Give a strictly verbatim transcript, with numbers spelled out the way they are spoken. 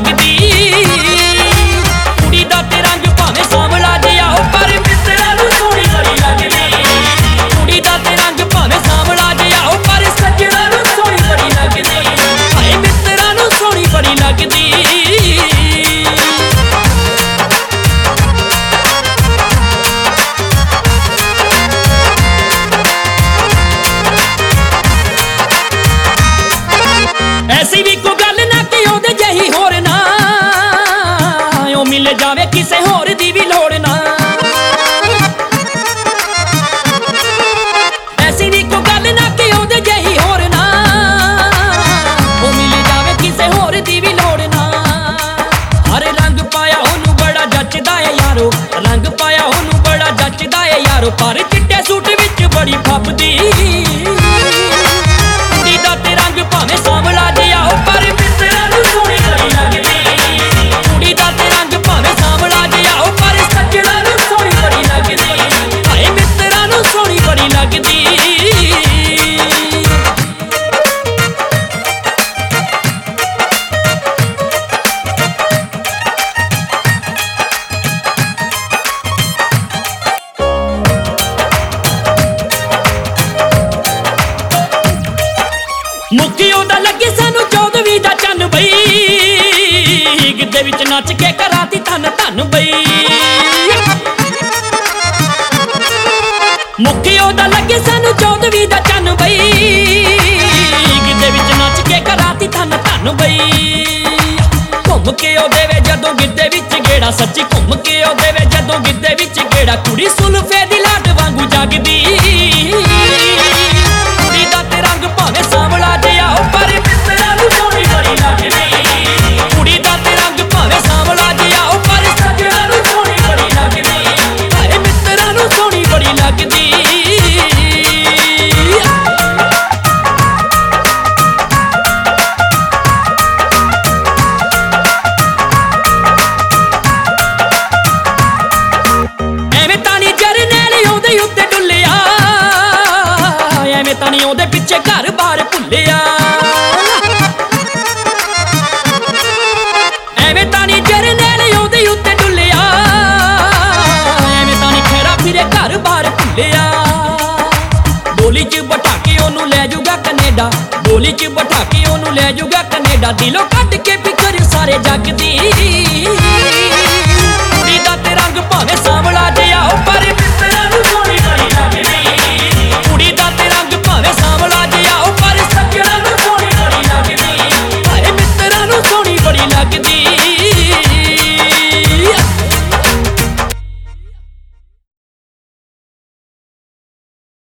लगदी। कुड़ी दा ते रंग भावें सांवला जिहा ओ पर मित्तरां नूं सोहणी बड़ी लगदी। कुड़ी दा ते रंग भावें सांवला जिहा ओ पर सज्जणा नूं सोहणी बड़ी लगदी। हाय मित्तरां नूं सोहणी बड़ी लगदी। ऐसी भी कोई गल ना कि ओहदे जही होर ना ओ मिल जावे किसे होर दी भी लोड़ ना। ऐसी भी कोई गल ना कि ओहदे जही होर ना ओ मिल जावे किसे होर दी भी लोड़ ना। हर रंग पाया ओनू बड़ा जचदा है यारो, रंग पाया ओनू बड़ा जचदा है यारो, पर चिट्टे सूट विच बड़ी फबदी। कुड़ी दा ते रंग भावें सांवला जिहा ओ पर मित्तरां नूं सोहणी बड़ी लगदी। कुड़ी दा ते रंग भावें सांवला जिहा ओ पर सज्जणा नूं सोहणी बड़ी लगदी। हाय मित्तरां नूं सोहणी बड़ी लगदी। मुक्की ओदा लगे सानू चौदहवीं दा चन्न बई, गिद्दे विच नच के कराती धन धन बई। मुक्की ओदा लगे सानू चौदहवीं दा चन्न बई, गिद्दे विच नच के कराती धन धन बई। घुम के ओ देवे जदों गिद्दे विच गेड़ा, सच्ची घुम के ओ देवे जदों गिद्दे विच गेड़ा, कुड़ी सुल्फे दी लाड वांगू जगदी। कुड़ी दा ते रंग भावें सांवला जिहा ओ पर मित्तरां नूं सोहणी बड़ी लगदी। कुड़ी दा ते रंग भावें सांवला जिहा ओ पर सज्जणा नूं सोहणी बड़ी लगदी। हाय मित्तरां नूं सोहणी बड़ी लगदी। ਐਵੇਂ ਤਾਂ ਨੀ ਜਰਨੈਲ ਉਹਦੇ ਉੱਤੇ ਡੁੱਲਿਆ, ਐਵੇਂ ਤਾਂ ਨੀ ਉਹਦੇ ਪਿੱਛੇ ਘਰ ਬਾਰ ਭੁੱਲਿਆ। ਐਵੇਂ ਤਾਂ ਨੀ ਜਰਨੈਲ ਉਹਦੇ ਉੱਤੇ ਡੁੱਲਿਆ, ਐਵੇਂ ਤਾਂ ਨੀ ਖੈਰਾ ਫਿਰੇ ਘਰ ਬਾਰ ਭੁੱਲਿਆ। ਡੋਲੀ 'ਚ ਬਿਠਾ ਕੇ ਉਹਨੂੰ ਲੈ ਜਾਊਗਾ ਕੈਨੇਡਾ, ਡੋਲੀ 'ਚ ਬਿਠਾ ਕੇ ਉਹਨੂੰ ਲੈ ਜਾਊਗਾ ਕੈਨੇਡਾ, ਦਿਲੋਂ ਕੱਢ ਕੇ ਫਿਕਰ ਸਾਰੇ ਜੱਗ ਦੀ।